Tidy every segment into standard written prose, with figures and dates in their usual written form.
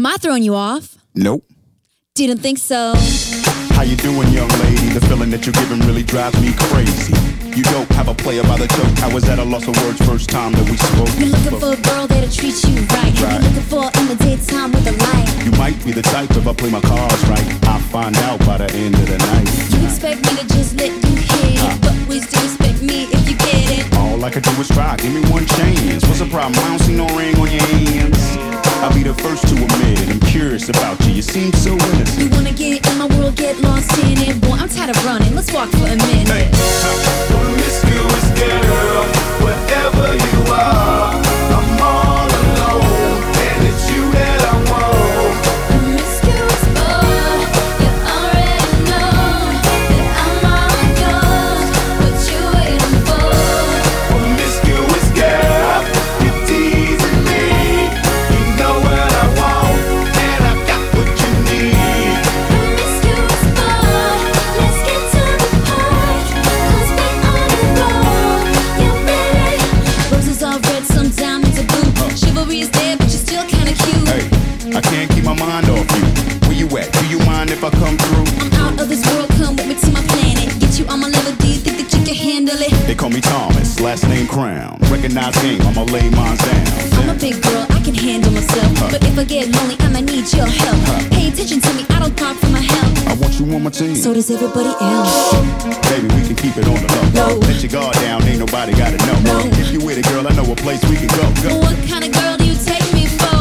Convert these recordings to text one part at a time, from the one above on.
Am I throwing you off? Nope. Didn't think so. How you doing, young lady? The feeling that you're giving really drives me crazy. You don't have a player by the choke. I was at a loss of words first time that we spoke. You're looking for a girl that'll treat you right. You're looking for in the daytime with a light. You might be the type if I play my cards right. I'll find out by the end of the night. You expect me to just let you hit it, but please do respect me if you get it. All I can do is try. Give me one chance. What's the problem? I don't see no ring on your hands. I'll be the first to admit it. I'm curious about you. You seem so innocent. You wanna get in my world, get lost in it. Boy, I'm tired of running. Let's walk for a minute. Hey, Promiscuous girl, wherever you are, I'm all alone, and it's you that I want. Promiscuous boy, you already know that I'm all yours. What you waiting for? Promiscuous girl, you're teasing me. You know what I want, and I got what you need. Promiscuous boy, let's get to the point, 'cause we on the road. You ready? Roses are red, some diamonds are blue. Chivalry is dead, but you're still kinda cute. hey, I can't keep my mind off you. Where you at? Do you mind if I come through? I'm out of this world, come with me to my planet. Get you on my level, do you think that you can handle it? They call me Thomas, last name Crown. Recognize game, I'ma lay mine down. I'm a big girl, I can handle myself. But if I get lonely, I'ma need your help. Pay attention to me, I don't talk for my help. I want you on my team. So does everybody else. Baby, we can keep it on the low. No. Let your guard down, ain't nobody gotta know. No. If you with it, girl, I know a place we can go. What kind of girl do you take me for?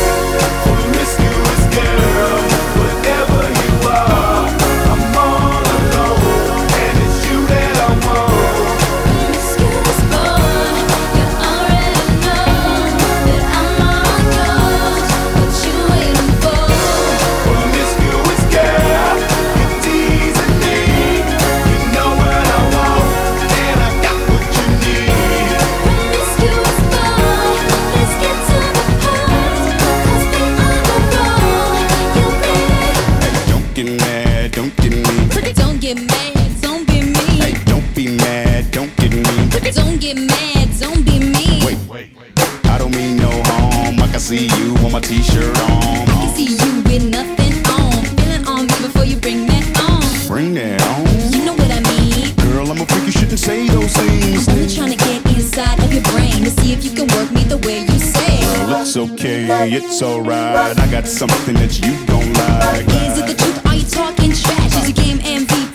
Promiscuous girl, wherever you are, I'm all alone, and it's you that I want. Promiscuous boy, you already know that I'm all yours. What you waiting for? Promiscuous girl, you're teasing me. You know what I want, and I got what you need. Promiscuous boy, let's get to the point, 'cause we on the road. You ready? Hey, don't get mad, don't get mean. Don't get mad, don't be mean. Hey, don't be mad, don't get mean. Don't get mad, don't be mean. Wait, I don't mean no harm. I can see you on my t-shirt on. I can see you with nothing on. Feeling on me before you bring that on. Bring that on. You know what I mean. Girl, I'm a freak, you shouldn't say those things. Only trying to get inside of your brain to see if you can work me the way you say. Girl, it's okay, it's alright. I got something that you don't like. Is it the truth? Are you talking trash? Is your game MVP?